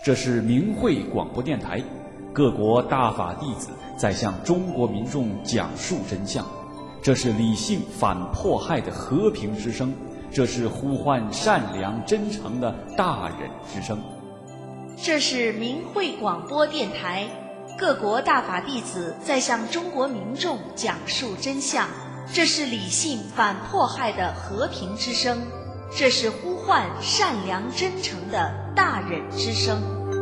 这是明慧广播电台，各国大法弟子在向中国民众讲述真相。这是理性反迫害的和平之声，这是呼唤善良真诚的大忍之声。 这是明慧广播电台，各国大法弟子在向中国民众讲述真相。这是理性反迫害的和平之声，这是呼唤善良真诚的大忍之声。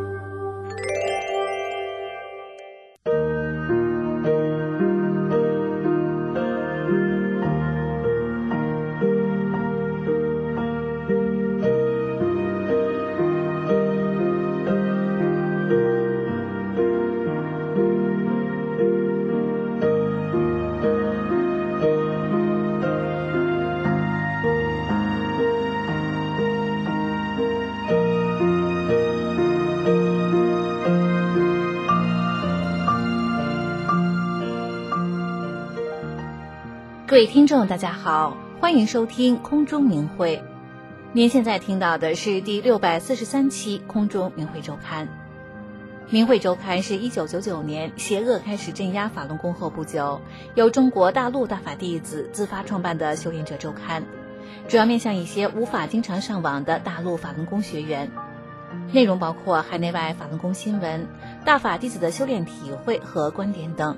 各位听众大家好，欢迎收听空中明慧。您现在听到的是第643期空中明慧周刊。明慧周刊是1999年邪恶开始镇压法轮功后不久，由中国大陆大法弟子自发创办的修炼者周刊，主要面向一些无法经常上网的大陆法轮功学员。内容包括海内外法轮功新闻、大法弟子的修炼体会和观点等。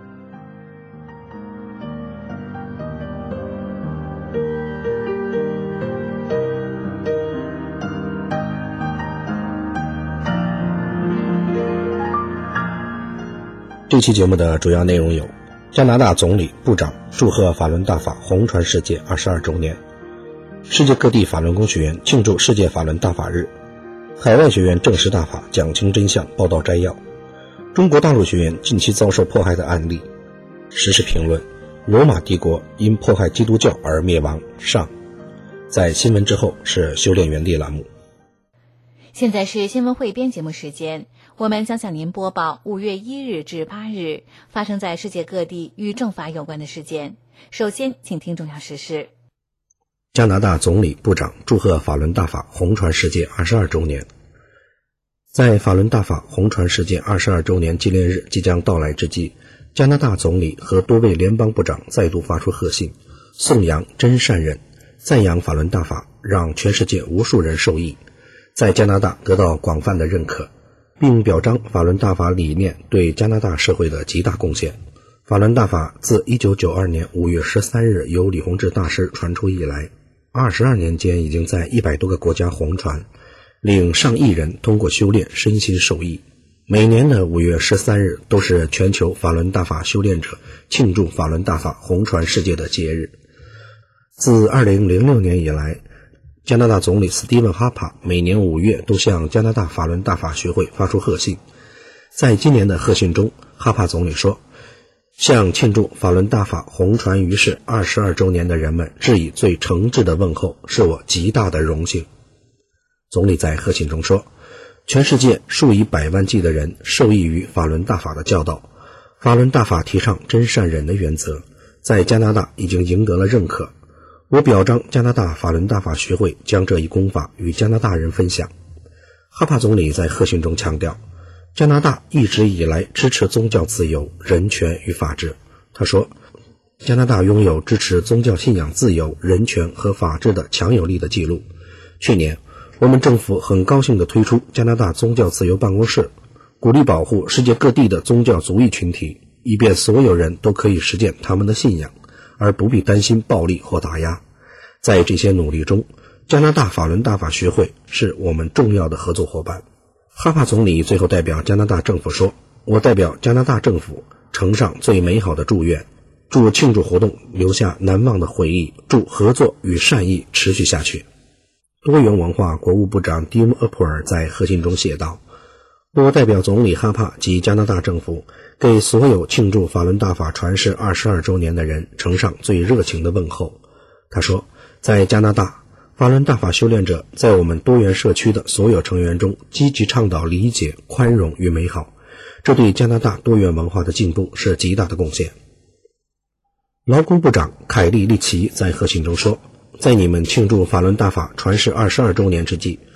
这期节目的主要内容有：加拿大总理、部长祝贺法轮大法红传世界22周年，世界各地法轮功学员庆祝世界法轮大法日，海外学员证实大法讲清真相报道摘要，中国大陆学员近期遭受迫害的案例，时事评论：罗马帝国因迫害基督教而灭亡上。在新闻之后是修炼原地栏目。 现在是新闻汇编节目时间，我们将向您播报5月1日至8日发生在世界各地与正法有关的事件。首先请听重要时事。 加拿大总理、部长祝贺法轮大法红传世界22周年。在法轮大法红传世界22周年纪念日即将到来之际，加拿大总理和多位联邦部长再度发出贺信，颂扬真善忍，赞扬法轮大法让全世界无数人受益，在加拿大得到广泛的认可，并表彰法轮大法理念对加拿大社会的极大贡献。法轮大法自1992年5月13日由李洪志大师传出以来，22年间已经在100多个国家红传，令上亿人通过修炼身心受益。每年的5月13日都是全球法轮大法修炼者庆祝法轮大法红传世界的节日。自2006年以来，加拿大总理斯蒂文·哈帕每年5月都向加拿大法轮大法学会发出贺信。在今年的贺信中，哈帕总理说，向庆祝法轮大法红传于世22周年的人们致以最诚挚的问候，是我极大的荣幸。总理在贺信中说，全世界数以百万计的人受益于法轮大法的教导，法轮大法提倡真善忍的原则，在加拿大已经赢得了认可。我表彰加拿大法轮大法学会将这一功法与加拿大人分享。哈帕总理在贺信中强调，加拿大一直以来支持宗教自由、人权与法治。他说，加拿大拥有支持宗教信仰自由、人权和法治的强有力的记录。去年，我们政府很高兴地推出加拿大宗教自由办公室，鼓励保护世界各地的宗教族裔群体，以便所有人都可以实践他们的信仰，而不必担心暴力或打压。在这些努力中，加拿大法轮大法学会是我们重要的合作伙伴。哈帕总理最后代表加拿大政府说，我代表加拿大政府呈上最美好的祝愿，祝庆祝活动留下难忘的回忆，祝合作与善意持续下去。多元文化国务部长迪姆·厄普尔在贺信中写道，我代表总理哈帕及加拿大政府，给所有庆祝法轮大法传世22周年的人呈上最热情的问候。他说，在加拿大，法轮大法修炼者在我们多元社区的所有成员中积极倡导理解、宽容与美好，这对加拿大多元文化的进步是极大的贡献。劳工部长凯利·利奇在贺信中说，在你们庆祝法轮大法传世22周年之际，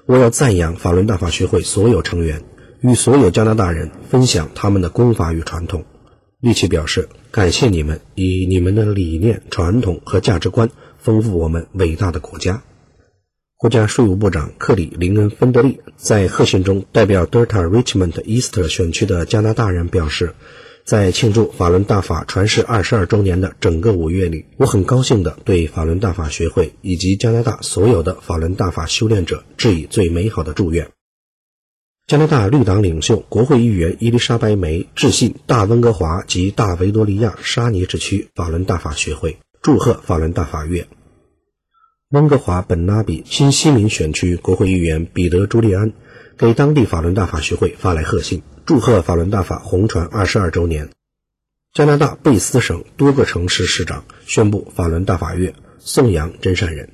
我要赞扬法轮大法学会所有成员，与所有加拿大人分享他们的功法与传统。利奇表示，感谢你们以你们的理念、传统和价值观丰富我们伟大的国家。国家税务部长克里林恩·芬德利在贺信中代表 Delta Richmond East 选区的加拿大人表示，在庆祝法轮大法传世22周年的整个5月里，我很高兴地对法轮大法学会以及加拿大所有的法轮大法修炼者致以最美好的祝愿。加拿大绿党领袖国会议员伊丽莎白梅致信大温哥华及大维多利亚沙尼治区法轮大法学会，祝贺法轮大法月。温哥华本拉比新西民选区国会议员彼得·朱利安给当地法轮大法学会发来贺信，祝贺法轮大法红传22周年。加拿大贝斯省多个城市市长宣布法轮大法月，颂扬真善人。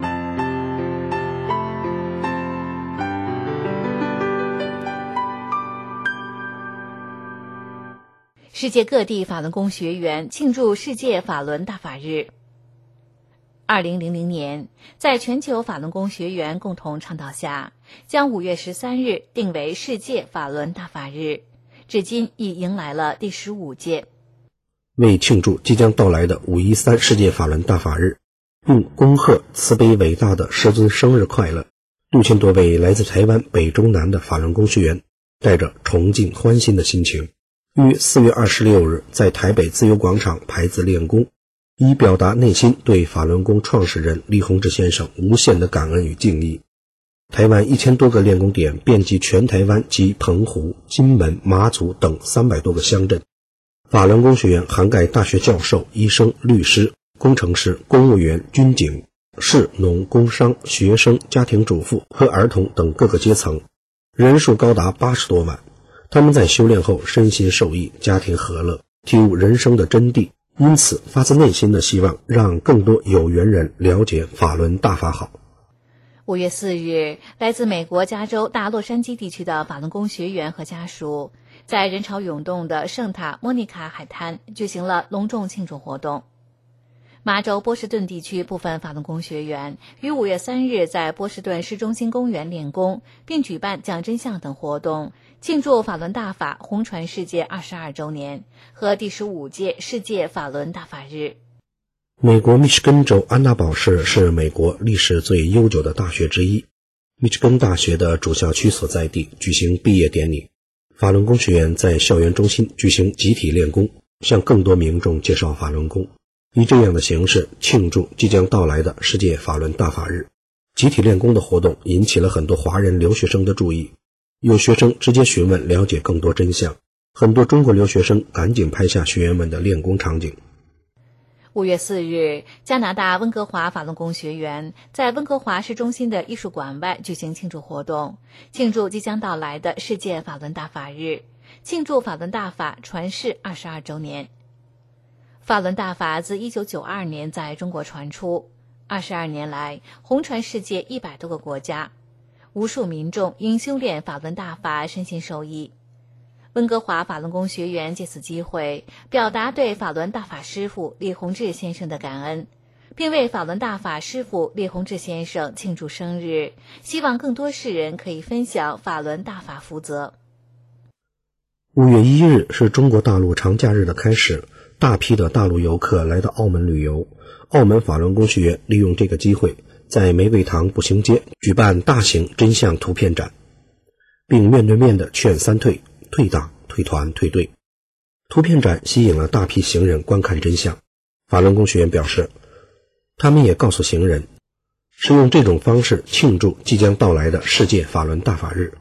世界各地法轮功学员庆祝世界法轮大法日。2000年，在全球法轮功学员共同倡导下，将5月13日定为世界法轮大法日，至今已迎来了第15届。 为庆祝即将到来的513世界法轮大法日，并恭贺慈悲伟大的师尊生日快乐，6000多位来自台湾北中南的法轮功学员带着崇敬欢欣的心情，于4月26日在台北自由广场排字练功，以表达内心对法轮功创始人李洪志先生无限的感恩与敬意。台湾1000多个练功点遍及全台湾及澎湖、金门、马祖等300多个乡镇。法轮功学员涵盖大学教授、医生、律师、工程师、公务员、军警、士农工商、学生、家庭主妇和儿童等各个阶层，人数高达80多万。他们在修炼后身心受益，家庭和乐，体悟人生的真谛，因此发自内心的希望让更多有缘人了解法轮大法好。 5月4日，来自美国加州大洛杉矶地区的法轮功学员和家属在人潮涌动的圣塔莫妮卡海滩举行了隆重庆祝活动。麻州波士顿地区部分法轮功学员于5月3日在波士顿市中心公园练功，并举办讲真相等活动，庆祝法轮大法红传世界22周年和第15届世界法轮大法日。 美国密歇根州安娜堡市是美国历史最悠久的大学之一，密歇根大学的主校区所在地举行毕业典礼，法轮功学员在校园中心举行集体练功，向更多民众介绍法轮功，以这样的形式庆祝即将到来的世界法轮大法日。集体练功的活动引起了很多华人留学生的注意，有学生直接询问了解更多真相，很多中国留学生赶紧拍下学员们的练功场景。 5月4日，加拿大温哥华法轮功学员在温哥华市中心的艺术馆外举行庆祝活动，庆祝即将到来的世界法轮大法日，庆祝法轮大法传世22周年。法轮大法自1992年在中国传出，22年来红传世界100多个国家，无数民众因修炼法轮大法身心受益。温哥华法轮功学员借此机会表达对法轮大法师父李洪志先生的感恩，并为法轮大法师父李洪志先生庆祝生日，希望更多世人可以分享法轮大法福泽。 5月1日是中国大陆长假日的开始，大批的大陆游客来到澳门旅游。澳门法轮功学员利用这个机会，在玫瑰堂步行街举办大型真相图片展，并面对面的劝三退：退党、退团、退队。图片展吸引了大批行人观看真相。法轮功学员表示，他们也告诉行人，是用这种方式庆祝即将到来的世界法轮大法日。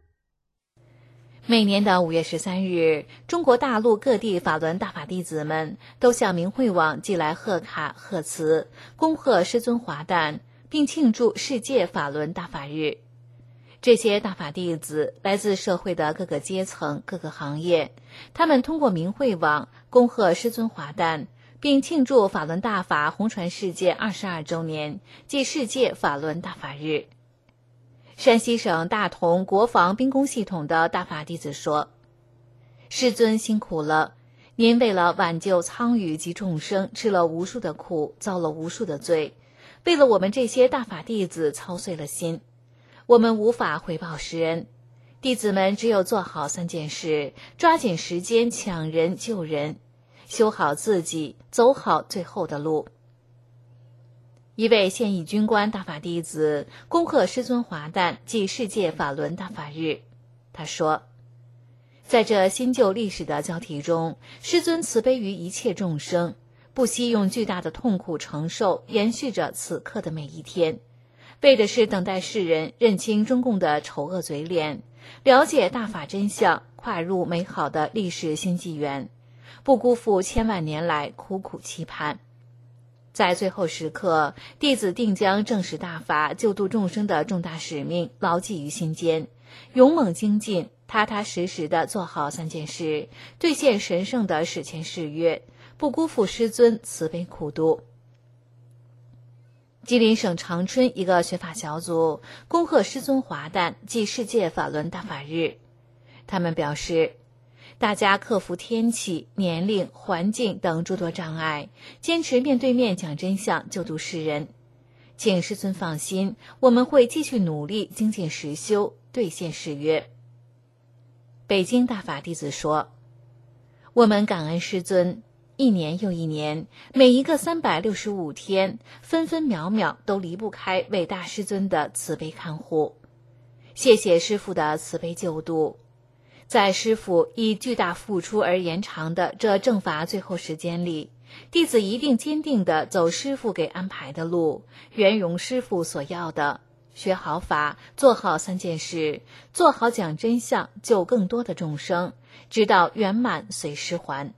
每年的5月13日，中国大陆各地法轮大法弟子们都向明慧网寄来贺卡、贺词，恭贺师尊华诞，并庆祝世界法轮大法日。这些大法弟子来自社会的各个阶层、各个行业，他们通过明慧网恭贺师尊华诞，并庆祝法轮大法红传世界22周年，即世界法轮大法日。山西省大同国防兵工系统的大法弟子说，师尊辛苦了，您为了挽救苍宇及众生吃了无数的苦，遭了无数的罪，为了我们这些大法弟子操碎了心。 我们无法回报师恩，弟子们只有做好3件事，抓紧时间抢人救人，修好自己，走好最后的路。一位现役军官大法弟子恭贺师尊华诞暨世界法轮大法日，他说，在这新旧历史的交替中，师尊慈悲于一切众生，不惜用巨大的痛苦承受延续着此刻的每一天，为的是等待世人认清中共的丑恶嘴脸，了解大法真相，跨入美好的历史新纪元，不辜负千万年来苦苦期盼。在最后时刻，弟子定将正视大法救度众生的重大使命牢记于心间，勇猛精进，踏踏实实地做好3件事，兑现神圣的史前誓约，不辜负师尊慈悲苦度。吉林省长春一个学法小组恭贺师尊华诞暨世界法轮大法日，他们表示，大家克服天气、年龄、环境等诸多障碍，坚持面对面讲真相，救度世人。请师尊放心，我们会继续努力精进实修，兑现誓约。北京大法弟子说，我们感恩师尊，一年又一年，每一个365天，分分秒秒都离不开伟大师尊的慈悲看护。谢谢师父的慈悲救度。在师父以巨大付出而延长的这正法最后时间里，弟子一定坚定地走师父给安排的路，圆融师父所要的，学好法，做好3件事，做好讲真相，救更多的众生，直到圆满随师还。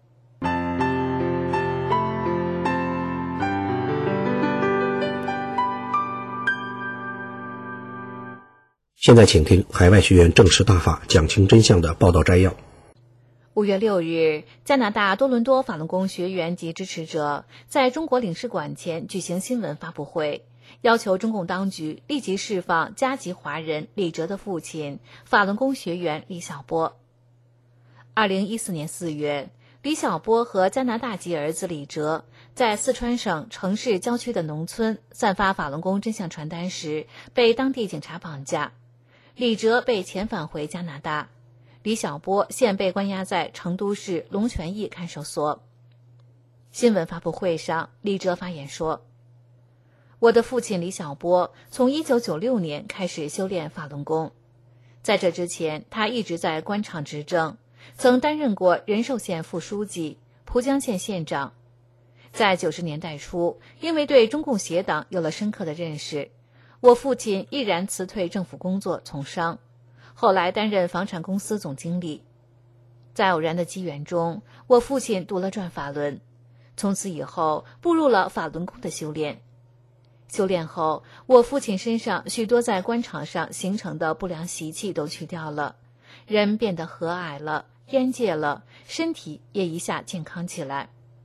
现在请听海外学员正式大法讲清真相的报道摘要。 5月6日，加拿大多伦多法轮功学员及支持者在中国领事馆前举行新闻发布会，要求中共当局立即释放加籍华人李哲的父亲法轮功学员李小波。2014年4月，李小波和加拿大籍儿子李哲在四川省城市郊区的农村散发法轮功真相传单时，被当地警察绑架。李哲被遣返回加拿大，李小波现被关押在成都市龙泉驿看守所。新闻发布会上，李哲发言说，我的父亲李小波从1996年开始修炼法轮功，在这之前他一直在官场执政，曾担任过仁寿县副书记、蒲江县县长。在90年代初，因为对中共邪党有了深刻的认识，我父亲毅然辞退政府工作从商，后来担任房产公司总经理。在偶然的机缘中，我父亲读了转法轮，从此以后步入了法轮功的修炼。修炼后，我父亲身上许多在官场上形成的不良习气都去掉了，人变得和蔼了，边界了，身体也一下健康起来。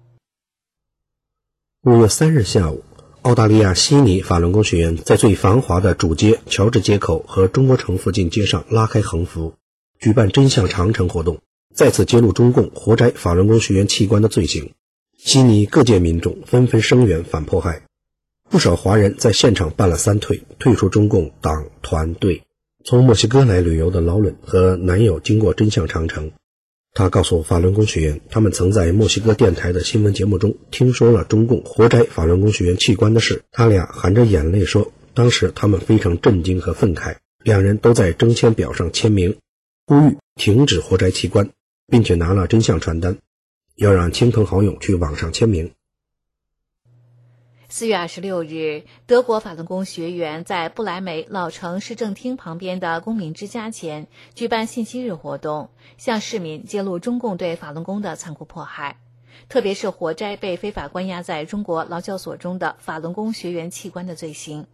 5月3日下午，澳大利亚悉尼法轮功学员在最繁华的主街乔治街口和中国城附近街上拉开横幅，举办真相长城活动，再次揭露中共活摘法轮功学员器官的罪行。悉尼各界民众纷纷声援反迫害，不少华人在现场办了3退，退出中共党团队。从墨西哥来旅游的劳伦和男友经过真相长城，他告诉法轮功学员，他们曾在墨西哥电台的新闻节目中听说了中共活摘法轮功学员器官的事。他俩含着眼泪说，当时他们非常震惊和愤慨，两人都在征签表上签名，呼吁停止活摘器官，并且拿了真相传单，要让亲朋好友去网上签名。 4月26日，德国法轮功学员在不来梅老城市政厅旁边的公民之家前举办信息日活动，向市民揭露中共对法轮功的残酷迫害，特别是活摘被非法关押在中国劳教所中的法轮功学员器官的罪行。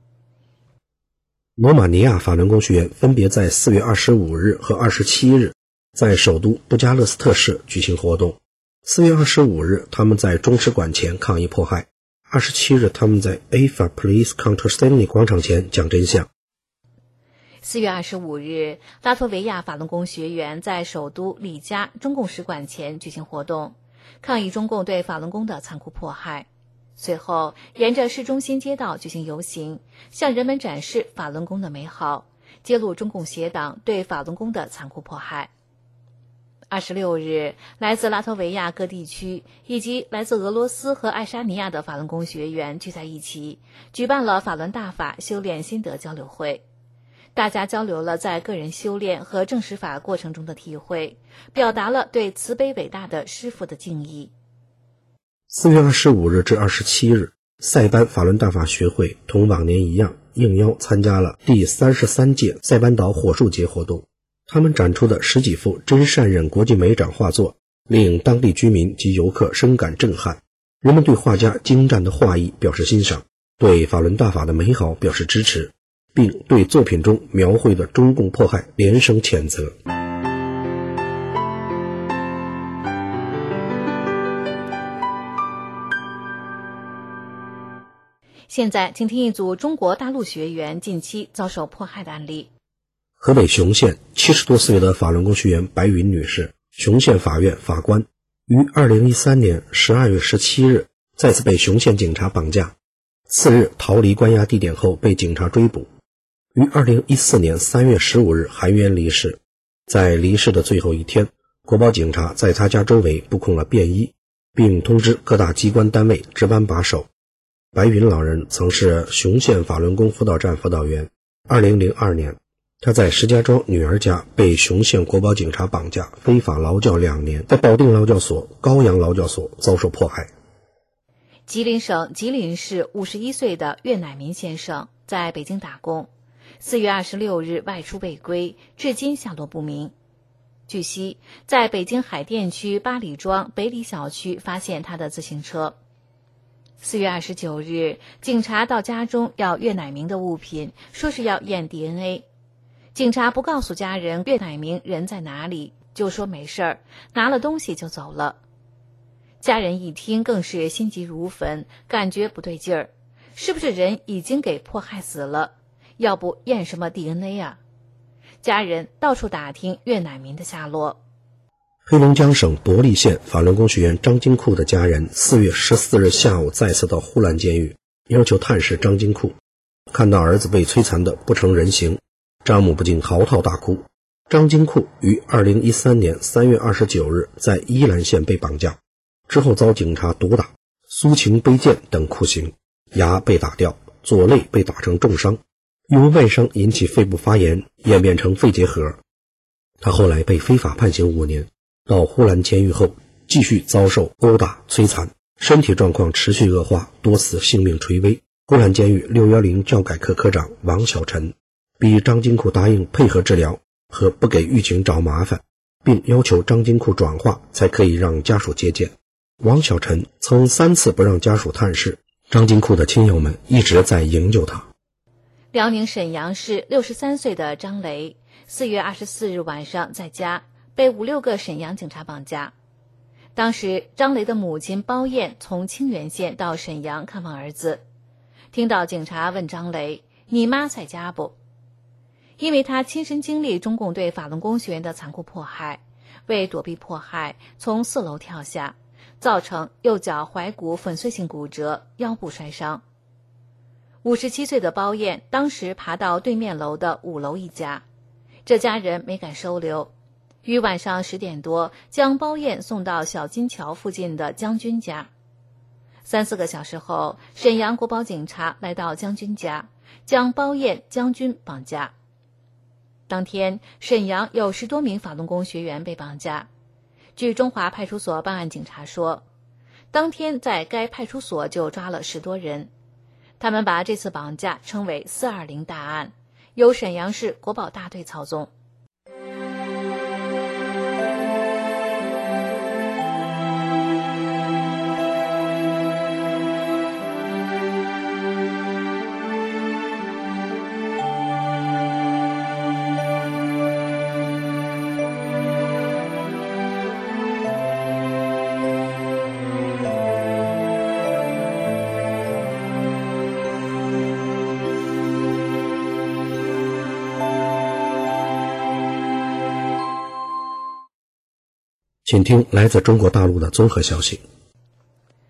罗马尼亚法轮功学员分别在4月25日和27日在首都布加勒斯特市举行活动。4月25日，他们在中使馆前抗议迫害；27日，他们在 AFA Police Counter Stanley 广场前讲真相。 4月25日，拉脱维亚法轮功学员在首都里加中共使馆前举行活动，抗议中共对法轮功的残酷迫害。 随后沿着市中心街道举行游行，向人们展示法轮功的美好，揭露中共邪党对法轮功的残酷迫害。26日，来自拉脱维亚各地区以及来自俄罗斯和爱沙尼亚的法轮功学员聚在一起，举办了法轮大法修炼心得交流会。大家交流了在个人修炼和证实法过程中的体会，表达了对慈悲伟大的师父的敬意。 4月25日至27日，塞班法轮大法学会同往年一样，应邀参加了第33届塞班岛火树节活动。他们展出的十几幅真善忍国际美展画作，令当地居民及游客深感震撼。人们对画家精湛的画艺表示欣赏，对法轮大法的美好表示支持，并对作品中描绘的中共迫害连声谴责。 现在请听一组中国大陆学员近期遭受迫害的案例。 河北雄县70多岁的法轮功学员白云女士，雄县法院法官，于2013年12月17日再次被雄县警察绑架，次日逃离关押地点后被警察追捕，于2014年3月15日含冤离世。在离世的最后一天，国保警察在他家周围布控了便衣，并通知各大机关单位值班把守。白云老人曾是雄县法轮功辅导站辅导员。2002年，他在石家庄女儿家被雄县国保警察绑架，非法劳教2年，在保定劳教所、高阳劳教所遭受迫害。 吉林省吉林市51岁的岳乃民先生在北京打工，4月26日外出未归，至今下落不明。据悉，在北京海淀区八里庄北里小区发现他的自行车。4月29日，警察到家中要岳乃明的物品，说是要验 DNA。警察不告诉家人岳乃明人在哪里，就说没事儿，拿了东西就走了。家人一听更是心急如焚，感觉不对劲儿，是不是人已经给迫害死了？要不验什么 DNA 啊？家人到处打听岳乃民的下落。 黑龙江省伯利县法轮功学员张金库的家人4月14日下午再次到呼兰监狱，要求探视张金库。看到儿子被摧残的不成人形，张母不禁嚎啕大哭。张金库于2013年3月29日在依兰县被绑架，之后遭警察毒打、苏秦背剑等酷刑，牙被打掉，左肋被打成重伤，因为外伤引起肺部发炎，演变成肺结核。他后来被非法判刑5年，到呼兰监狱后继续遭受殴打摧残，身体状况持续恶化，多次性命垂危。呼兰监狱610教改科科长王小晨逼张金库答应配合治疗和不给狱警找麻烦，并要求张金库转化才可以让家属接见。王小晨曾3次不让家属探视，张金库的亲友们一直在营救他。 辽宁沈阳市63岁的张雷4月24日晚上在家被5、6个沈阳警察绑架。当时张雷的母亲包燕从清源县到沈阳看望儿子，听到警察问张雷：“你妈在家不？”因为他亲身经历中共对法轮功学员的残酷迫害，为躲避迫害从4楼跳下，造成右脚踝骨粉碎性骨折，腰部摔伤。57岁的包燕当时爬到对面楼的5楼一家，这家人没敢收留，于晚上10点多将包燕送到小金桥附近的将军家。3、4个小时后，沈阳国保警察来到将军家，将包燕、将军绑架。当天，沈阳有10多名法轮功学员被绑架。据中华派出所办案警察说，当天在该派出所就抓了10多人，他们把这次绑架称为420大案，由沈阳市国保大队操纵。 请听来自中国大陆的综合消息。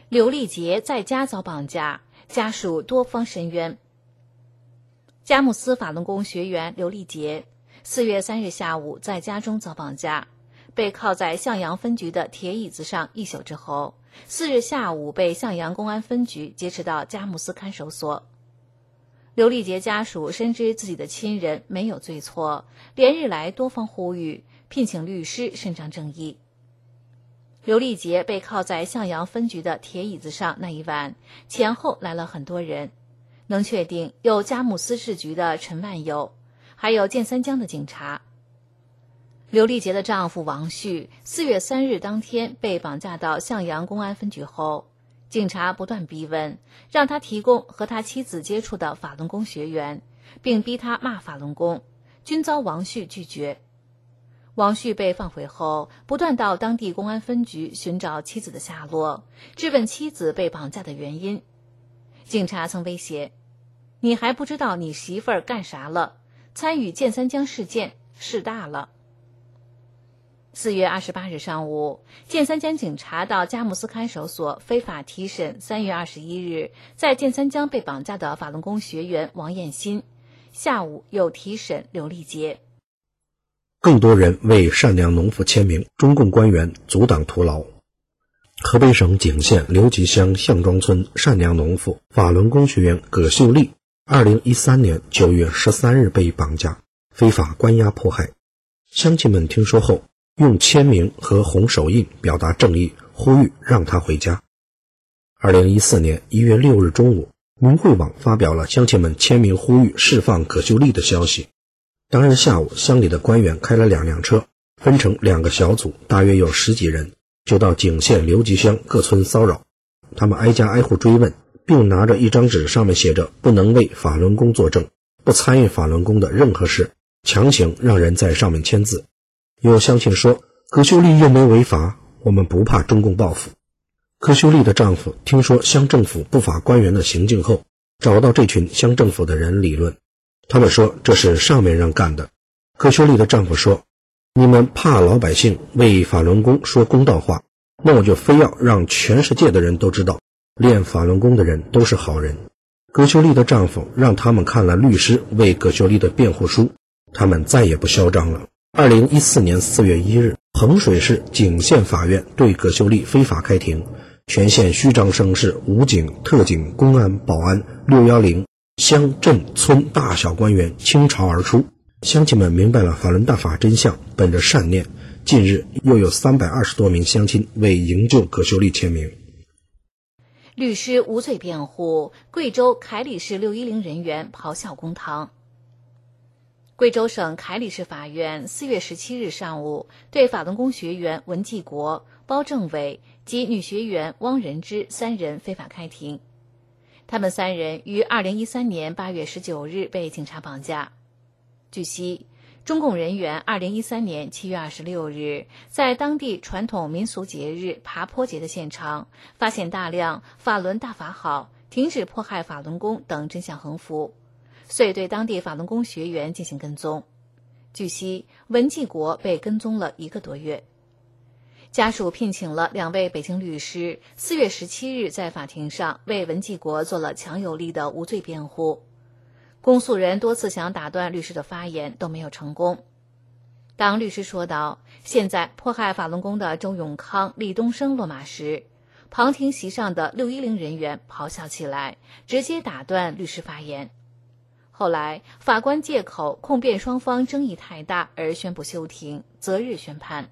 刘立杰在家遭绑架，家属多方申冤。佳木斯法轮功学员刘立杰4月3日下午在家中遭绑架，被铐在向阳分局的铁椅子上1宿之后，4日下午被向阳公安分局劫持到佳木斯看守所。刘立杰家属深知自己的亲人没有罪错，连日来多方呼吁，聘请律师伸张正义。刘立杰被铐在向阳分局的铁椅子上那一晚，前后来了很多人，能确定有佳木斯市局的陈万友，还有建三江的警察。刘立杰的丈夫王旭4月3日当天被绑架到向阳公安分局后，警察不断逼问，让他提供和他妻子接触的法轮功学员，并逼他骂法轮功，均遭王旭拒绝。王旭被放回后，不断到当地公安分局寻找妻子的下落，质问妻子被绑架的原因。警察曾威胁：“你还不知道你媳妇儿干啥了？参与建三江事件，事大了。”4月28日上午，建三江警察到佳木斯看守所非法提审3月21日在建三江被绑架的法轮功学员王艳新，下午又提审刘立杰。 更多人为善良农妇签名，中共官员阻挡徒劳。河北省景县刘集乡项庄村善良农妇法轮功学员葛秀丽2013年9月13日被绑架，非法关押迫害。乡亲们听说后，用签名和红手印表达正义，呼吁让她回家。2014年1月6日中午，明慧网发表了乡亲们签名呼吁释放葛秀丽的消息。当日下午，乡里的官员开了2辆车，分成2个小组，大约有10几人，就到景县刘集乡各村骚扰。他们挨家挨户追问，并拿着一张纸，上面写着不能为法轮功作证，不参与法轮功的任何事，强行让人在上面签字。有乡亲说，葛秀丽又没违法，我们不怕中共报复。葛秀丽的丈夫听说乡政府不法官员的行径后，找到这群乡政府的人理论，他们说这是上面让干的。葛秀丽的丈夫说，你们怕老百姓为法轮功说公道话，那我就非要让全世界的人都知道，练法轮功的人都是好人。葛秀丽的丈夫让他们看了律师为葛秀丽的辩护书，他们再也不嚣张了。2014年4月1日，衡水市景县法院对葛秀丽非法开庭，全县虚张声势，武警、特警、公安、保安、610乡镇村大小官员倾巢而出。乡亲们明白了法轮大法真相，本着善念，近日又有320多名乡亲为营救葛秀丽签名。 律师无罪辩护，贵州凯里市610人员咆哮公堂。贵州省凯里市法院4月17日上午对法轮功学员文继国、包政伟及女学员汪仁芝3人非法开庭。他们3人于2013年8月19日被警察绑架。据悉，中共人员2013年7月26日在当地传统民俗节日爬坡节的现场，发现大量法轮大法好、停止迫害法轮功等真相横幅，遂对当地法轮功学员进行跟踪。据悉，文继国被跟踪了1个多月。家属聘请了2位北京律师，4月17日在法庭上为文继国做了强有力的无罪辩护。公诉人多次想打断律师的发言，都没有成功。当律师说到现在迫害法轮功的周永康、李东升落马时，旁听席上的610人员咆哮起来，直接打断律师发言。后来法官借口控辩双方争议太大而宣布休庭，择日宣判。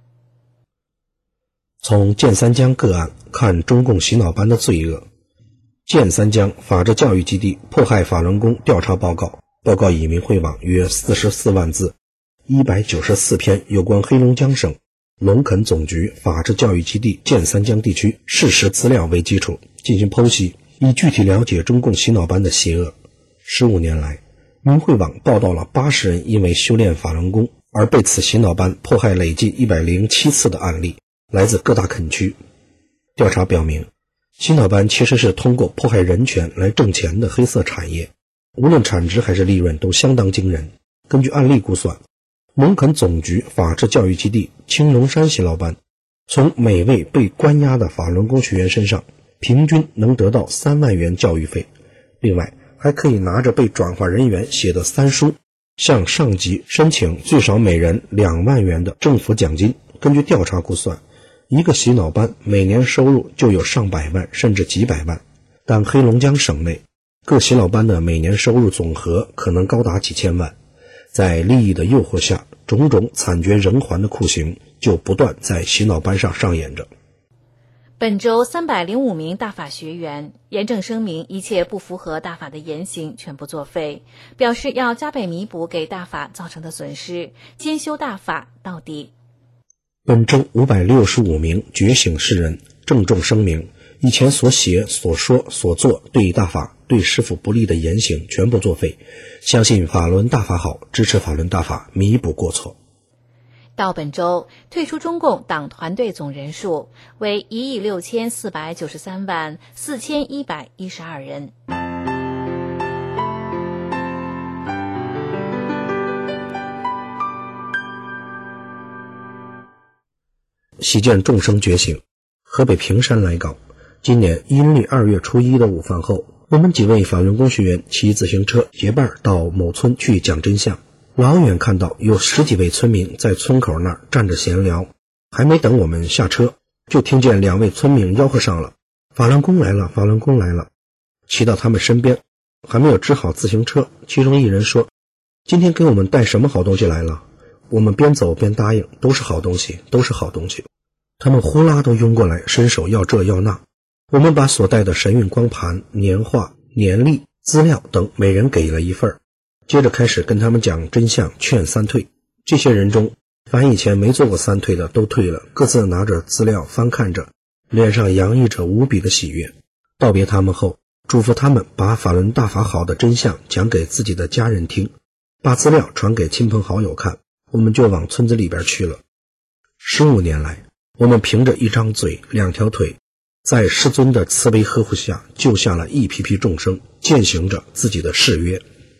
从建三江个案看中共洗脑班的罪恶。建三江法治教育基地迫害法轮功调查报告，报告以明慧网约44万字，194篇有关黑龙江省龙垦总局法治教育基地建三江地区事实资料为基础进行剖析，以具体了解中共洗脑班的邪恶。15年来，明慧网报道了80人因为修炼法轮功而被此洗脑班迫害累计107次的案例，来自各大垦区。调查表明，洗脑班其实是通过迫害人权来挣钱的黑色产业，无论产值还是利润都相当惊人。根据案例估算，龙垦总局法治教育基地青龙山洗脑班从每位被关押的法轮功学员身上平均能得到3万元教育费。另外，还可以拿着被转化人员写的3书，向上级申请最少每人2万元的政府奖金。根据调查估算，一个洗脑班每年收入就有上百万甚至几百万，但黑龙江省内各洗脑班的每年收入总和可能高达几千万。在利益的诱惑下，种种惨绝人寰的酷刑就不断在洗脑班上上演着。 本周305名大法学员严正声明，一切不符合大法的言行全部作废，表示要加倍弥补给大法造成的损失，兼修大法到底。 本周565名觉醒世人郑重声明，以前所写所说所做对大法对师父不利的言行全部作废，相信法轮大法好，支持法轮大法弥补过错。 到本周，退出中共党团队总人数为16493万4112人。 喜见众生觉醒。河北平山来稿，今年阴历2月初1的午饭后，我们几位法轮功学员骑自行车结伴到某村去讲真相。老远看到有10几位村民在村口那儿站着闲聊，还没等我们下车，就听见2位村民吆喝上了：法轮功来了，法轮功来了。骑到他们身边，还没有支好自行车，其中一人说：今天给我们带什么好东西来了？我们边走边答应，都是好东西，都是好东西。他们呼啦都拥过来，伸手要这要那。我们把所带的神韵光盘、年画、年历、资料等每人给了一份，接着开始跟他们讲真相，劝3退。这些人中，凡以前没做过3退的都退了，各自拿着资料翻看着，脸上洋溢着无比的喜悦。道别他们后，嘱咐他们把法轮大法好的真相讲给自己的家人听，把资料传给亲朋好友看。我们就往村子里边去了。15年来，我们凭着一张嘴、2条腿，在师尊的慈悲呵护下，救下了一批批众生，践行着自己的誓约。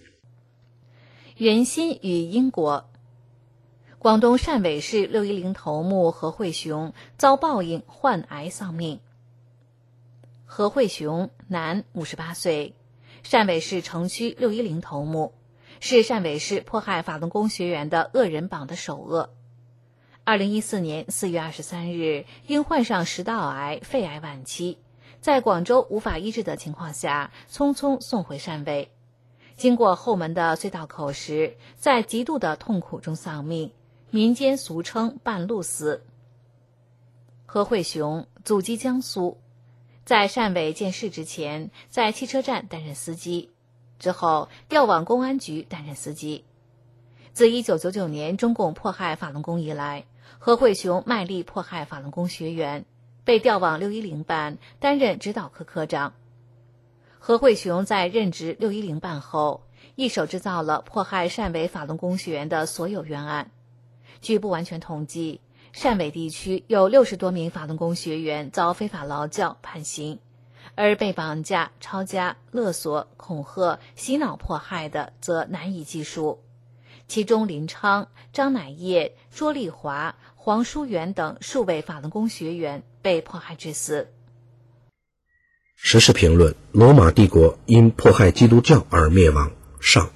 人心与因果。广东汕尾市610头目何慧雄遭报应患癌丧命。何慧雄，男，58岁，汕尾市城区610头目，是汕尾市迫害法轮功学员的恶人榜的首恶。2014年4月23日，因患上食道癌、肺癌晚期，在广州无法医治的情况下，匆匆送回汕尾。经过后门的隧道口时，在极度的痛苦中丧命，民间俗称半路死。何慧雄，祖籍江苏，在汕尾建市之前，在汽车站担任司机，之后调往公安局担任司机。自1999年中共迫害法轮功以来，何慧雄卖力迫害法轮功学员，被调往610办担任指导科科长。何慧雄在任职610办后，一手制造了迫害汕尾法轮功学员的所有冤案。据不完全统计，汕尾地区有60多名法轮功学员遭非法劳教判刑，而被绑架、抄家、勒索、恐吓、洗脑迫害的则难以计数。其中林昌、张乃业、卓丽华、黄淑元等数位法轮功学员被迫害致死。 时事评论：罗马帝国因迫害基督教而灭亡。上。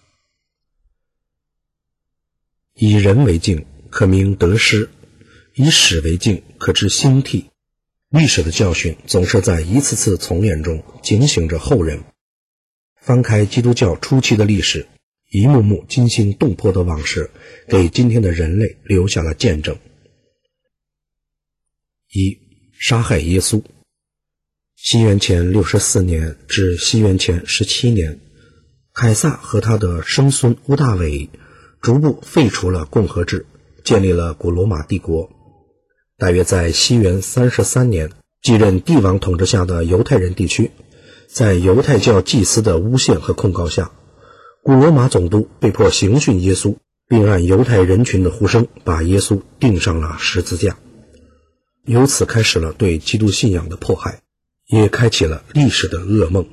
以人为镜，可明得失；以史为镜，可知兴替。历史的教训总是在一次次重演中警醒着后人。翻开基督教初期的历史，一幕幕惊心动魄的往事，给今天的人类留下了见证。一、杀害耶稣。西元前64年至西元前17年，凯撒和他的生孙屋大维逐步废除了共和制，建立了古罗马帝国。大约在西元33年，继任帝王统治下的犹太人地区，在犹太教祭司的诬陷和控告下，古罗马总督被迫刑讯耶稣，并按犹太人群的呼声把耶稣钉上了十字架。由此开始了对基督信仰的迫害，也开启了历史的噩梦。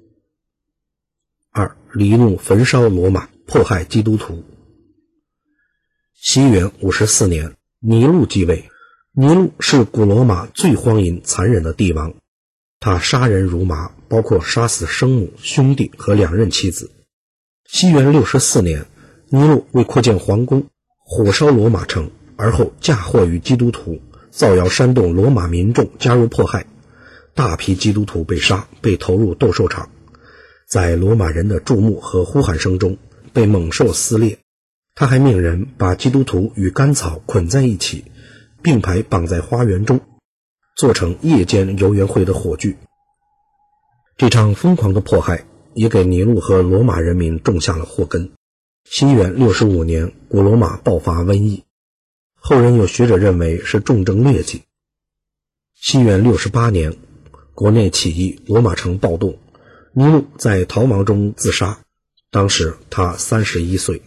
二、黎怒焚烧罗马，迫害基督徒。西元54年，尼禄继位。尼禄是古罗马最荒淫残忍的帝王， 他杀人如麻，包括杀死生母、兄弟和2任妻子。西元64年，尼禄为扩建皇宫，火烧罗马城，而后嫁祸于基督徒，造谣煽动罗马民众加入迫害，大批基督徒被杀，被投入斗兽场，在罗马人的注目和呼喊声中被猛兽撕裂。他还命人把基督徒与干草捆在一起，并排绑在花园中，做成夜间游园会的火炬。这场疯狂的迫害也给尼禄和罗马人民种下了祸根。西元65年，古罗马爆发瘟疫，后人有学者认为是重症疟疾。西元68年，国内起义，罗马城暴动，尼禄在逃亡中自杀，当时他31岁。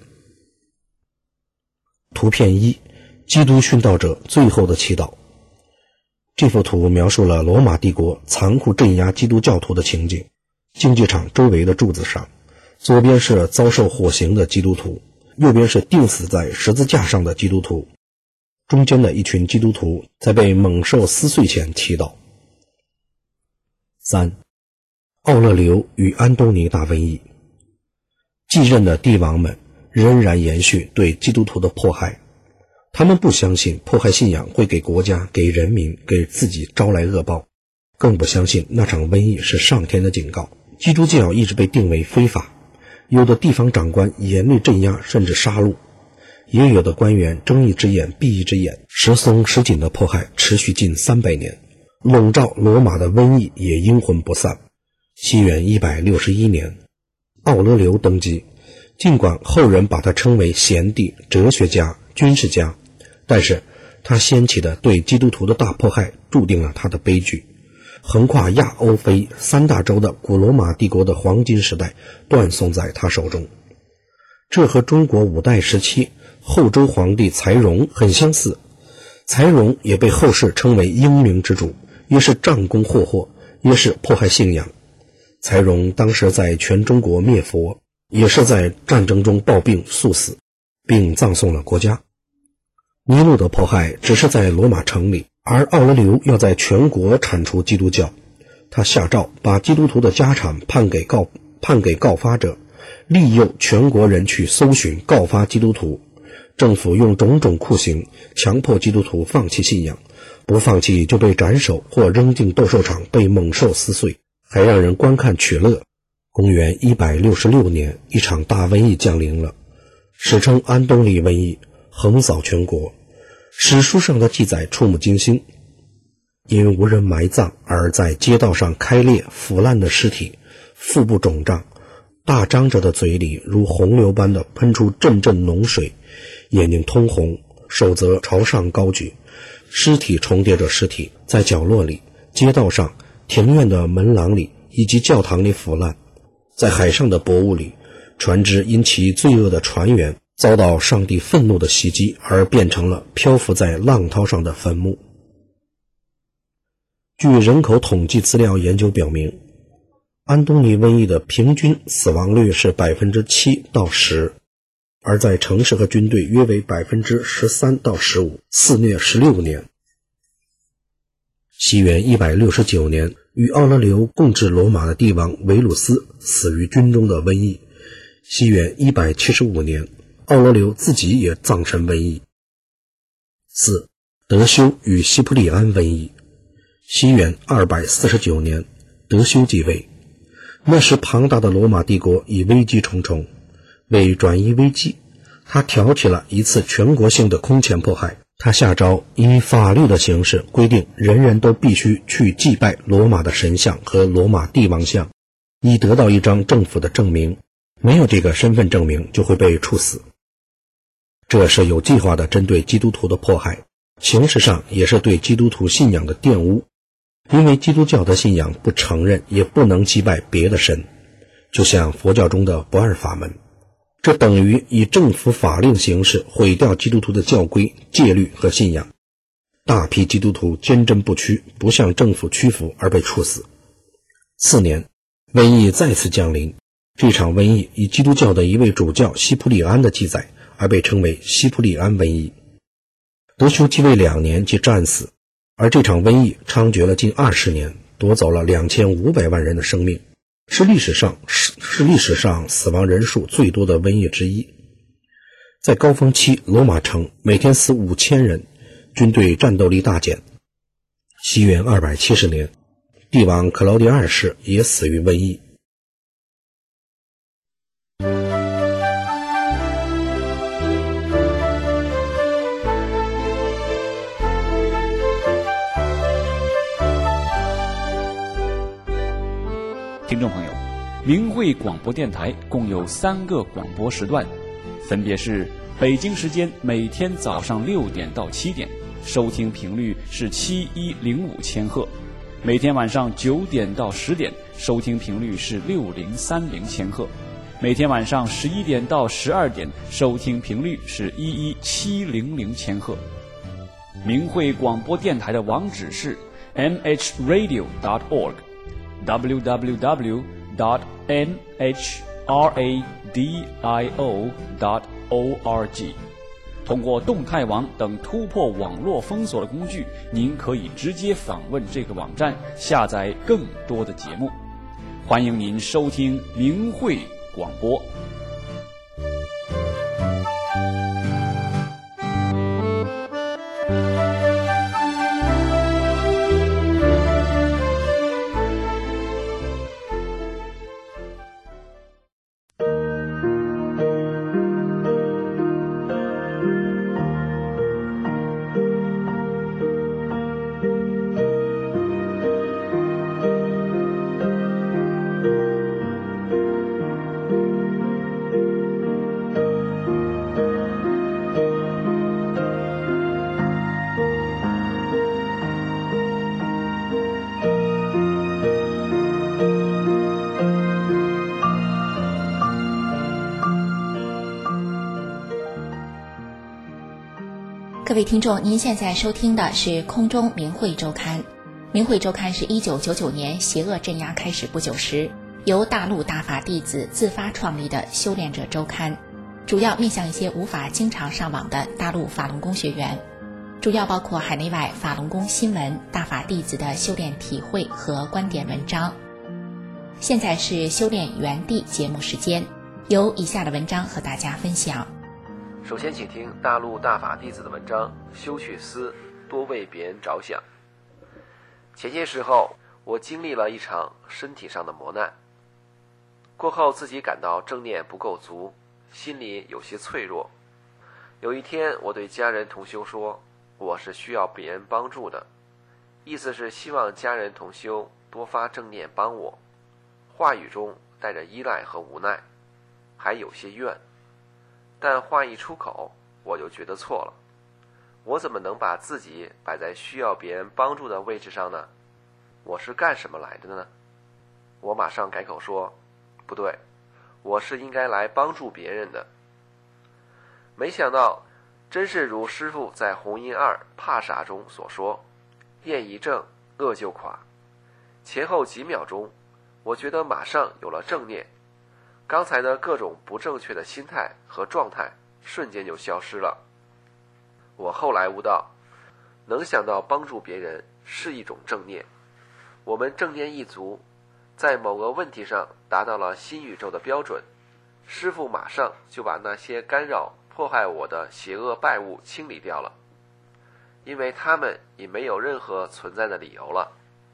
图片1，基督殉道者最后的祈祷。这幅图描述了罗马帝国残酷镇压基督教徒的情景。竞技场周围的柱子上，左边是遭受火刑的基督徒，右边是钉死在十字架上的基督徒，中间的一群基督徒在被猛兽撕碎前祈祷。3. 奥勒留与安东尼大瘟疫。继任的帝王们仍然延续对基督徒的迫害，他们不相信迫害信仰会给国家、给人民、给自己招来恶报，更不相信那场瘟疫是上天的警告。基督教一直被定为非法，有的地方长官严厉镇压甚至杀戮，也有的官员睁一只眼闭一只眼，时松时紧的迫害持续近300年，笼罩罗马的瘟疫也阴魂不散。西元161年，奥勒留登基，尽管后人把他称为贤帝、哲学家、军事家，但是他掀起的对基督徒的大迫害注定了他的悲剧。横跨亚欧非3大洲的古罗马帝国的黄金时代断送在他手中，这和中国5代时期后周皇帝柴荣很相似。柴荣也被后世称为英明之主，也是战功霍霍，也是迫害信仰。柴荣当时在全中国灭佛，也是在战争中暴病速死，并葬送了国家。尼禄的迫害只是在罗马城里，而奥勒留要在全国铲除基督教。他下诏把基督徒的家产判给告发者，利诱全国人去搜寻告发基督徒。政府用种种酷刑强迫基督徒放弃信仰，不放弃就被斩首或扔进斗兽场被猛兽撕碎，还让人观看取乐。公元166年，一场大瘟疫降临了，史称安东尼瘟疫，横扫全国。史书上的记载触目惊心，因无人埋葬而在街道上开裂腐烂的尸体，腹部肿胀，大张着的嘴里如洪流般的喷出阵阵脓水，眼睛通红，手则朝上高举，尸体重叠着尸体，在角落里、街道上、庭院的门廊里以及教堂里腐烂。在海上的薄雾里，船只因其罪恶的船员遭到上帝愤怒的袭击而变成了漂浮在浪涛上的坟墓。据人口统计资料研究表明，安东尼瘟疫的平均死亡率是 7% 到 10%， 而在城市和军队约为 13% 到 15%， 肆虐16年。西元169年，与奥勒留共治罗马的帝王维鲁斯死于军中的瘟疫。西元175年，奥勒留自己也葬身瘟疫。4. 德修与西普里安瘟疫。西元249年，德修继位。那时庞大的罗马帝国已危机重重，为转移危机，他挑起了一次全国性的空前迫害。他下诏以法律的形式规定，人人都必须去祭拜罗马的神像和罗马帝王像，以得到一张政府的证明，没有这个身份证明就会被处死。这是有计划的针对基督徒的迫害，形式上也是对基督徒信仰的玷污，因为基督教的信仰不承认也不能祭拜别的神，就像佛教中的不二法门。这等于以政府法令形式毁掉基督徒的教规、戒律和信仰。大批基督徒坚贞不屈，不向政府屈服而被处死。4年，瘟疫再次降临。这场瘟疫以基督教的一位主教西普里安的记载而被称为西普里安瘟疫。德修继位2年即战死，而这场瘟疫猖獗了近20年， 夺走了2500万人的生命，是历史上死亡人数最多的瘟疫之一。在高峰期，罗马城每天死5000人，军队战斗力大减。西元270年，帝王克劳狄二世也死于瘟疫。 听众朋友，明慧广播电台共有3个广播时段，分别是北京时间每天早上6点到7点，收听频率是7105千赫；每天晚上9点到10点，收听频率是6030千赫；每天晚上11点到12点，收听频率是11700千赫。明慧广播电台的网址是 nhradio.org，www.nhradio.org。通过动态网等突破网络封锁的工具，您可以直接访问这个网站，下载更多的节目。欢迎您收听明慧广播。 各位听众，您现在收听的是空中明慧周刊。明慧周刊是1999年邪恶镇压开始不久时，由大陆大法弟子自发创立的修炼者周刊，主要面向一些无法经常上网的大陆法轮功学员，主要包括海内外法轮功新闻、大法弟子的修炼体会和观点文章。现在是修炼原地节目时间，由以下的文章和大家分享。 首先请听大陆大法弟子的文章，修去思，多为别人着想。前些时候，我经历了一场身体上的磨难，过后自己感到正念不够足，心里有些脆弱。有一天，我对家人同修说，我是需要别人帮助的，意思是希望家人同修多发正念帮我。话语中带着依赖和无奈，还有些怨。但话一出口，我就觉得错了。我怎么能把自己摆在需要别人帮助的位置上呢？我是干什么来的呢？我马上改口说，不对，我是应该来帮助别人的。没想到，真是如师父在《弘音2怕傻》中所说，念一正，恶就垮。前后几秒钟，我觉得马上有了正念。刚才的各种不正确的心态和状态瞬间就消失了。我后来悟到，能想到帮助别人是一种正念。我们正念一足，在某个问题上达到了新宇宙的标准，师父马上就把那些干扰迫害我的邪恶败物清理掉了，因为他们已没有任何存在的理由了。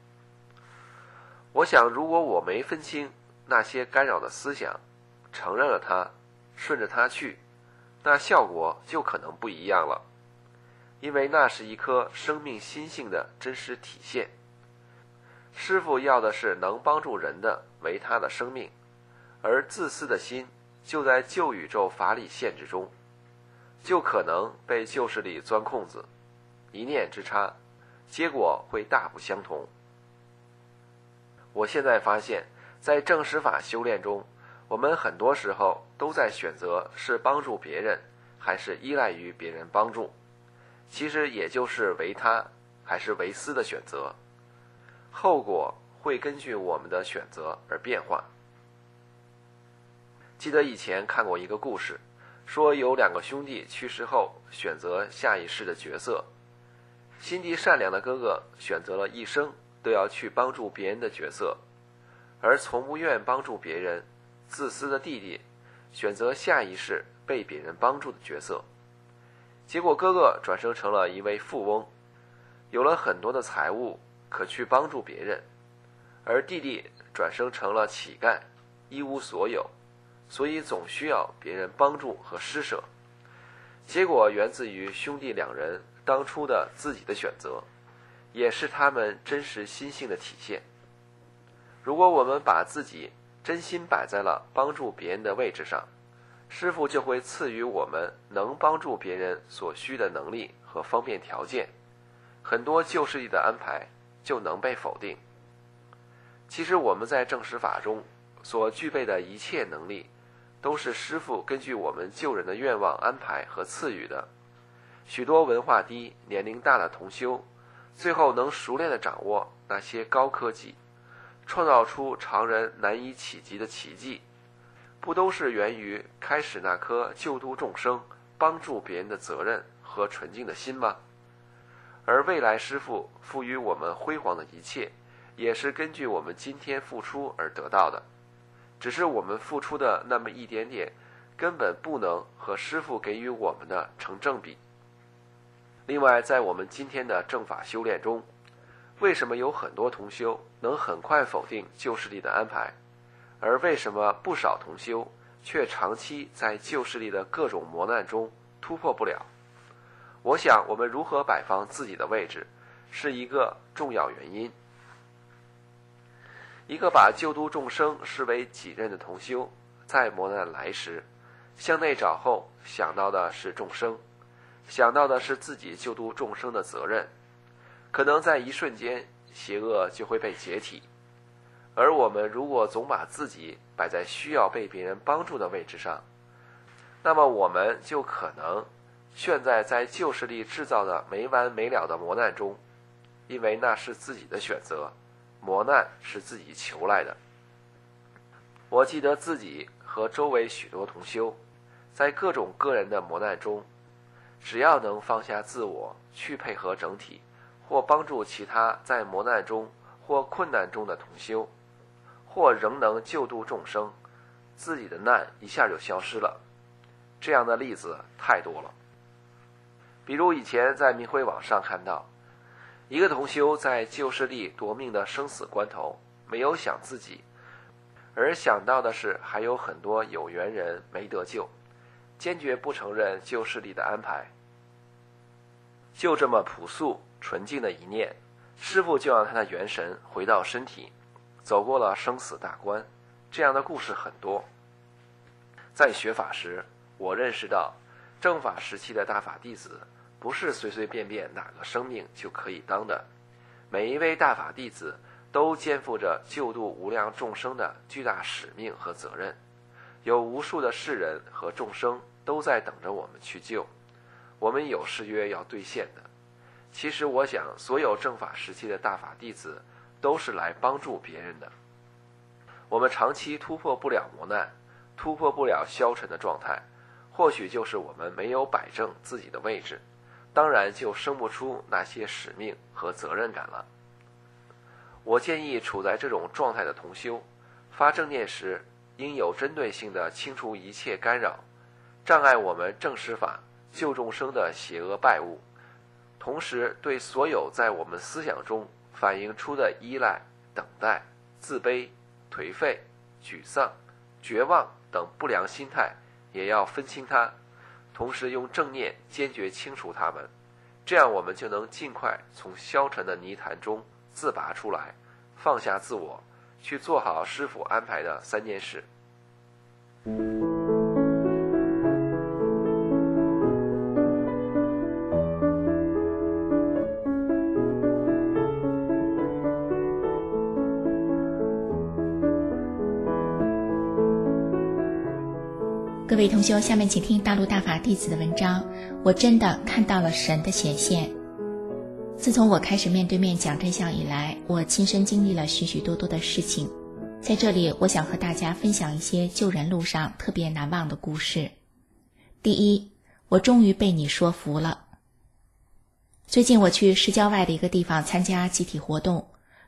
我想，如果我没分清那些干扰的思想，承认了它，顺着它去，那效果就可能不一样了。因为那是一颗生命心性的真实体现。师父要的是能帮助人的为他的生命，而自私的心就在旧宇宙法理限制中，就可能被旧势力钻空子，一念之差，结果会大不相同。我现在发现，在正实法修炼中，我们很多时候都在选择是帮助别人，还是依赖于别人帮助，其实也就是为他还是为私的选择，后果会根据我们的选择而变化。记得以前看过一个故事，说有2个兄弟去世后选择下一世的角色，心地善良的哥哥选择了一生都要去帮助别人的角色，而从不愿帮助别人，自私的弟弟选择下意识被别人帮助的角色，结果哥哥转生成了一位富翁，有了很多的财物可去帮助别人，而弟弟转生成了乞丐，一无所有，所以总需要别人帮助和施舍。结果源自于兄弟两人当初的自己的选择，也是他们真实心性的体现。如果我们把自己真心摆在了帮助别人的位置上，师父就会赐予我们能帮助别人所需的能力和方便条件，很多救世力的安排就能被否定。其实我们在正实法中所具备的一切能力，都是师父根据我们救人的愿望安排和赐予的。许多文化低、年龄大的同修，最后能熟练地掌握那些高科技，创造出常人难以企及的奇迹，不都是源于开始那颗救度众生、帮助别人的责任和纯净的心吗？而未来师父赋予我们辉煌的一切，也是根据我们今天付出而得到的，只是我们付出的那么一点点，根本不能和师父给予我们的成正比。另外，在我们今天的正法修炼中，为什么有很多同修能很快否定救世力的安排，而为什么不少同修却长期在救世力的各种磨难中突破不了？我想我们如何摆放自己的位置是一个重要原因。一个把救度众生视为己任的同修，在磨难来时，向内找后想到的是众生，想到的是自己救度众生的责任，可能在一瞬间邪恶就会被解体。而我们如果总把自己摆在需要被别人帮助的位置上，那么我们就可能陷在救世力制造的没完没了的磨难中，因为那是自己的选择，磨难是自己求来的。我记得自己和周围许多同修，在各种个人的磨难中，只要能放下自我去配合整体，或帮助其他在磨难中或困难中的同修，或仍能救度众生，自己的难一下就消失了。这样的例子太多了。比如以前在明慧网上看到，一个同修在救世力夺命的生死关头，没有想自己，而想到的是还有很多有缘人没得救，坚决不承认救世力的安排。就这么朴素纯净的一念，师父就让他的元神回到身体，走过了生死大关。这样的故事很多。在学法时，我认识到正法时期的大法弟子不是随随便便哪个生命就可以当的，每一位大法弟子都肩负着救度无量众生的巨大使命和责任，有无数的世人和众生都在等着我们去救，我们有誓约要兑现的。其实我想，所有正法时期的大法弟子都是来帮助别人的。我们长期突破不了磨难，突破不了消沉的状态，或许就是我们没有摆正自己的位置，当然就生不出那些使命和责任感了。我建议处在这种状态的同修，发正念时应有针对性地清除一切干扰，障碍我们正实法救众生的邪恶败物，同时对所有在我们思想中反映出的依赖、等待、自卑、颓废、沮丧、绝望等不良心态也要分清它，同时用正念坚决清除它们，这样我们就能尽快从消沉的泥潭中自拔出来，放下自我，去做好师父安排的3件事。 各位同修，下面请听大陆大法弟子的文章。我真的看到了神的显现。自从我开始面对面讲真相以来，我亲身经历了许许多多的事情。在这里，我想和大家分享一些救人路上特别难忘的故事。第一，我终于被你说服了。最近我去市郊外的一个地方参加集体活动，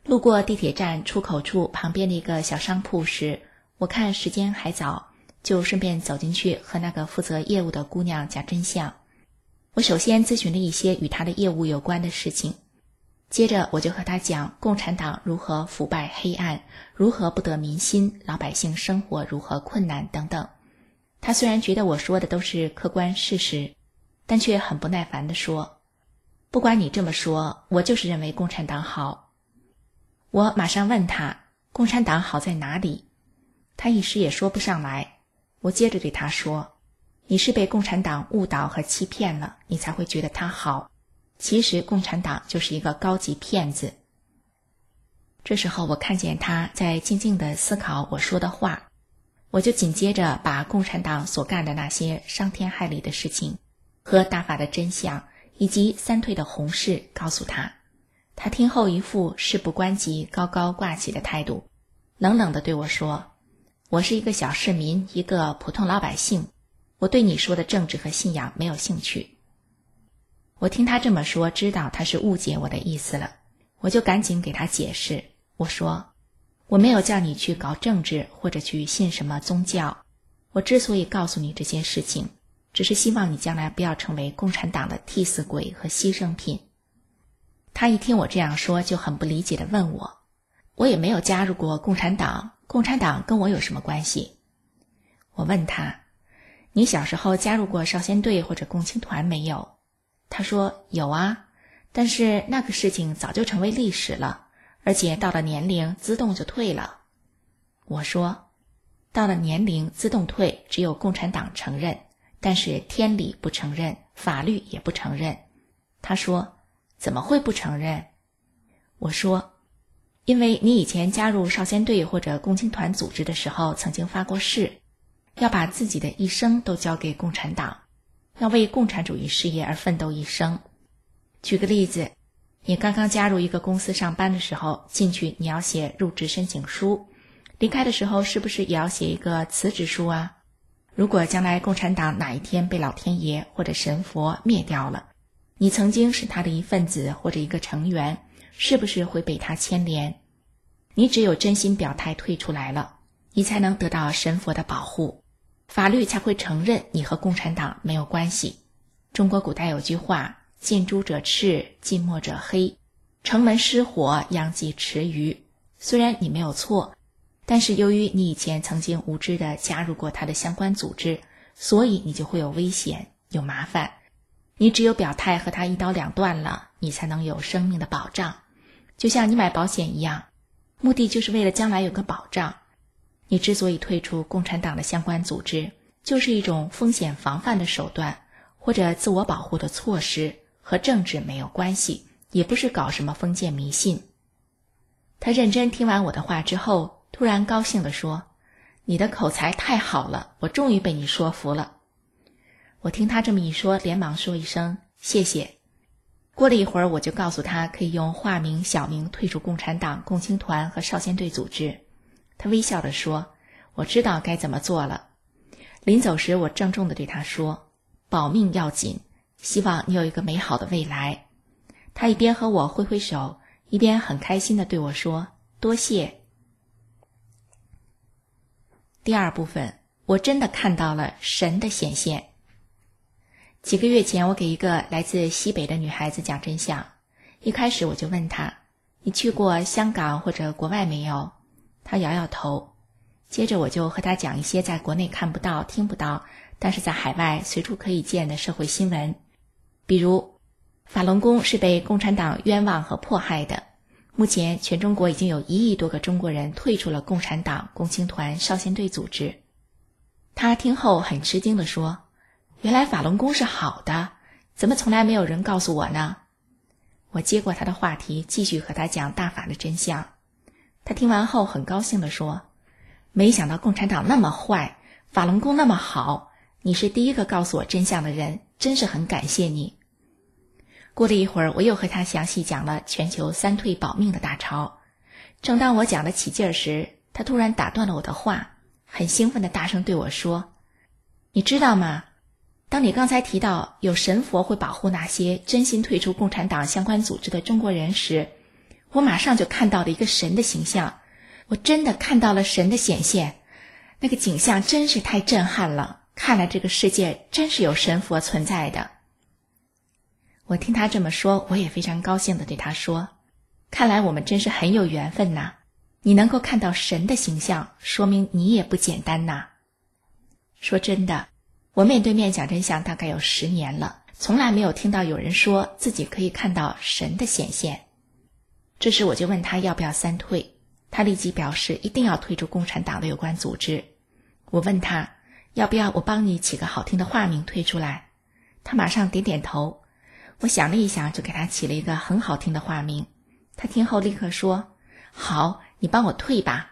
路过地铁站出口处旁边的一个小商铺时，我看时间还早，就顺便走进去和那个负责业务的姑娘讲真相。我首先咨询了一些与她的业务有关的事情，接着我就和她讲共产党如何腐败黑暗，如何不得民心，老百姓生活如何困难等等。她虽然觉得我说的都是客观事实，但却很不耐烦地说，不管你这么说，我就是认为共产党好。我马上问她，共产党好在哪里？她一时也说不上来。我接着对她说，你是被共产党误导和欺骗了，你才会觉得它好。其实共产党就是一个高级骗子。这时候我看见她在静静地思考我说的话，我就紧接着把共产党所干的那些伤天害理的事情和大法的真相以及三退的红事告诉她。她听后一副事不关己高高挂起的态度，冷冷地对我说，我是一个小市民，一个普通老百姓，我对你说的政治和信仰没有兴趣。我听他这么说，知道他是误解我的意思了，我就赶紧给他解释。我说，我没有叫你去搞政治或者去信什么宗教，我之所以告诉你这些事情，只是希望你将来不要成为共产党的替死鬼和牺牲品。他一听我这样说，就很不理解地问我，我也没有加入过共产党，共产党跟我有什么关系？我问他，你小时候加入过少先队或者共青团没有？他说有啊，但是那个事情早就成为历史了，而且到了年龄自动就退了。我说，到了年龄自动退只有共产党承认，但是天理不承认，法律也不承认。他说，怎么会不承认？我说，因为你以前加入少先队或者共青团组织的时候曾经发过誓，要把自己的一生都交给共产党，要为共产主义事业而奋斗一生。举个例子，你刚刚加入一个公司上班的时候，进去你要写入职申请书，离开的时候是不是也要写一个辞职书啊？如果将来共产党哪一天被老天爷或者神佛灭掉了，你曾经是他的一份子或者一个成员，是不是会被他牵连？你只有真心表态退出来了，你才能得到神佛的保护，法律才会承认你和共产党没有关系。中国古代有句话，近朱者赤，近墨者黑，城门失火，殃及池鱼。虽然你没有错，但是由于你以前曾经无知地加入过他的相关组织，所以你就会有危险，有麻烦。你只有表态和他一刀两断了，你才能有生命的保障。就像你买保险一样，目的就是为了将来有个保障。你之所以退出共产党的相关组织，就是一种风险防范的手段，或者自我保护的措施，和政治没有关系，也不是搞什么封建迷信。他认真听完我的话之后，突然高兴地说，你的口才太好了，我终于被你说服了。我听他这么一说，连忙说一声谢谢。过了一会儿，我就告诉他可以用化名小名退出共产党、共青团和少先队组织。他微笑地说，我知道该怎么做了。临走时，我郑重地对他说，保命要紧，希望你有一个美好的未来。他一边和我挥挥手，一边很开心地对我说，多谢。第二部分，我真的看到了神的显现。几个月前，我给一个来自西北的女孩子讲真相。一开始我就问她，你去过香港或者国外没有？她摇摇头。接着我就和她讲一些在国内看不到、听不到，但是在海外随处可以见的社会新闻。比如，法轮功是被共产党冤枉和迫害的。目前全中国已经有1亿多个中国人退出了共产党、共青团、少先队组织。她听后很吃惊地说，原来法轮功是好的，怎么从来没有人告诉我呢？我接过他的话题，继续和他讲大法的真相。他听完后很高兴地说，没想到共产党那么坏，法轮功那么好，你是第一个告诉我真相的人，真是很感谢你。过了一会儿，我又和他详细讲了全球三退保命的大潮。正当我讲得起劲儿时，他突然打断了我的话，很兴奋地大声对我说，你知道吗？当你刚才提到有神佛会保护那些真心退出共产党相关组织的中国人时， 我马上就看到了一个神的形象，我真的看到了神的显现，那个景象真是太震撼了，看来这个世界真是有神佛存在的。我听他这么说，我也非常高兴地对他说，看来我们真是很有缘分呐，你能够看到神的形象，说明你也不简单呐。说真的，我面对面讲真相大概有10年了，从来没有听到有人说自己可以看到神的显现。这时我就问他要不要3退，他立即表示一定要退出共产党的有关组织。我问他要不要我帮你起个好听的化名退出来，他马上点点头。我想了一想，就给他起了一个很好听的化名。他听后立刻说，好，你帮我退吧。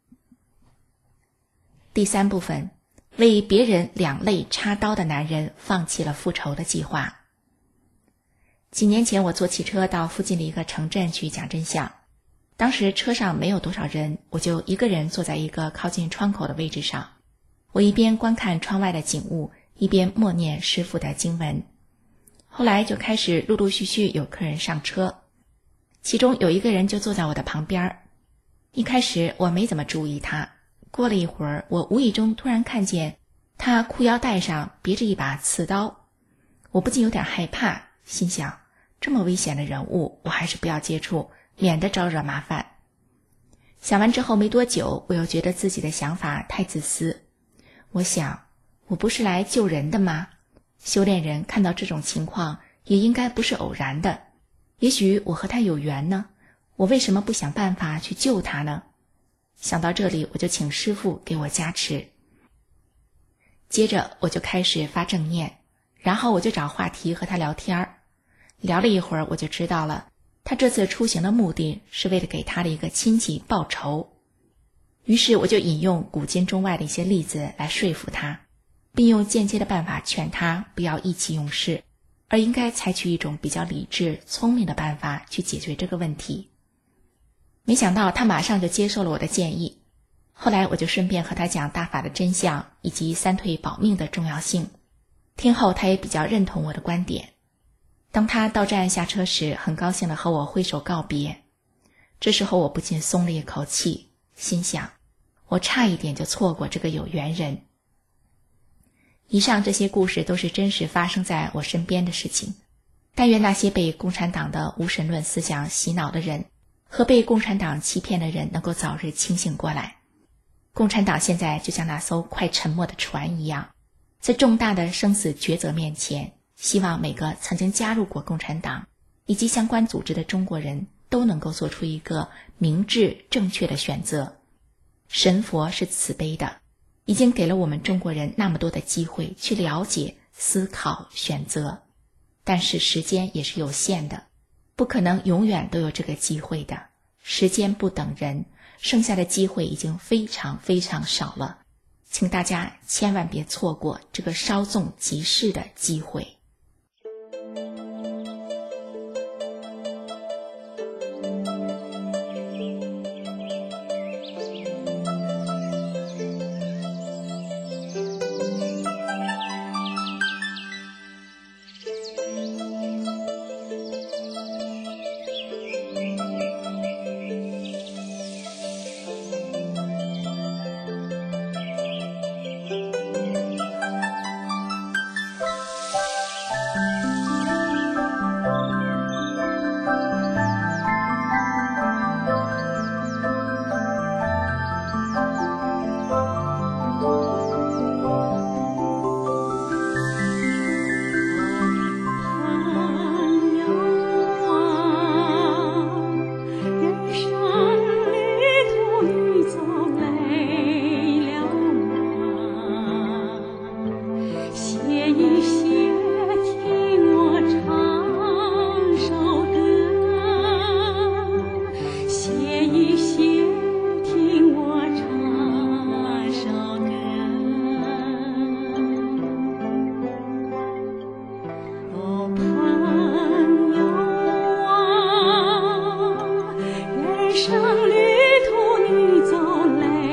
第3部分，为别人两肋插刀的男人放弃了复仇的计划。几年前我坐汽车到附近的一个城镇去讲真相，当时车上没有多少人，我就一个人坐在一个靠近窗口的位置上，我一边观看窗外的景物，一边默念师父的经文。后来就开始陆陆续续有客人上车，其中有一个人就坐在我的旁边。一开始我没怎么注意他，过了一会儿，我无意中突然看见他裤腰带上别着一把刺刀，我不禁有点害怕，心想这么危险的人物，我还是不要接触，免得招惹麻烦。想完之后没多久，我又觉得自己的想法太自私。我想，我不是来救人的吗？修炼人看到这种情况也应该不是偶然的，也许我和他有缘呢，我为什么不想办法去救他呢？想到这里，我就请师父给我加持。接着我就开始发正念，然后我就找话题和他聊天。聊了一会儿，我就知道了，他这次出行的目的是为了给他的一个亲戚报仇。于是我就引用古今中外的一些例子来说服他，并用间接的办法劝他不要意气用事，而应该采取一种比较理智聪明的办法去解决这个问题。没想到他马上就接受了我的建议。后来我就顺便和他讲大法的真相以及3退保命的重要性，听后他也比较认同我的观点。当他到站下车时，很高兴地和我挥手告别。这时候我不禁松了一口气，心想我差一点就错过这个有缘人。以上这些故事都是真实发生在我身边的事情，但愿那些被共产党的无神论思想洗脑的人和被共产党欺骗的人能够早日清醒过来。共产党现在就像那艘快沉没的船一样，在重大的生死抉择面前，希望每个曾经加入过共产党以及相关组织的中国人都能够做出一个明智正确的选择。神佛是慈悲的，已经给了我们中国人那么多的机会去了解、思考、选择，但是时间也是有限的，不可能永远都有这个机会的。时间不等人，剩下的机会已经非常非常少了，请大家千万别错过这个稍纵即逝的机会。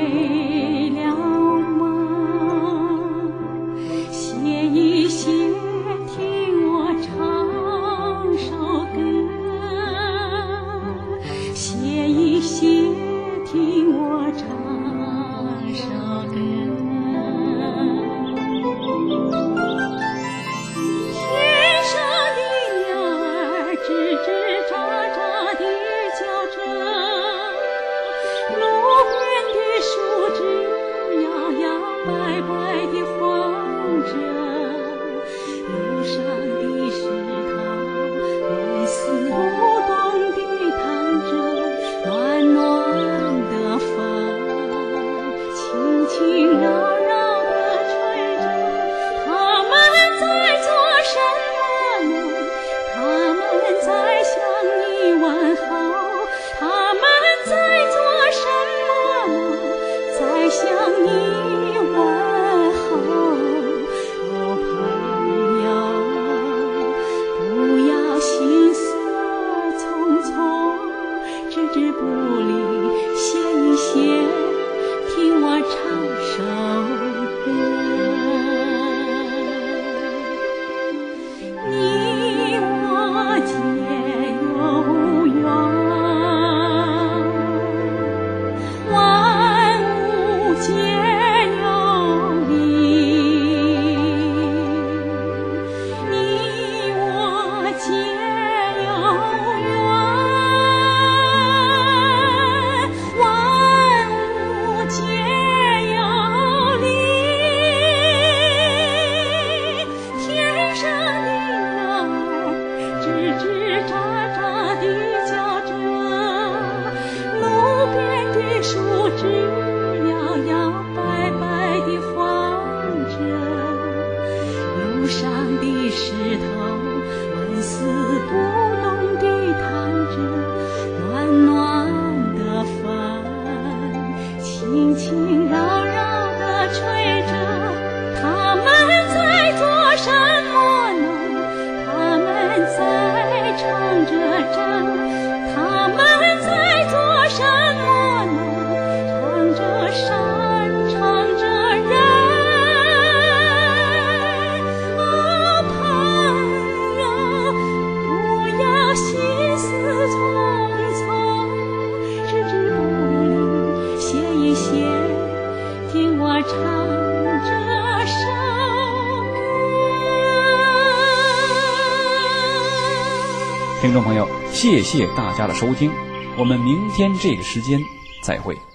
写一些路上的石头，纹丝不动地弹着暖暖的风，轻轻绕绕地吹着。他们在做什么呢？他们在唱着筝，他们在做什么呢？唱着山，唱着人。啊，朋友，不要心思匆匆，置之不理，歇一歇，听我唱这首听众朋友，谢谢大家的收听，我们明天这个时间再会。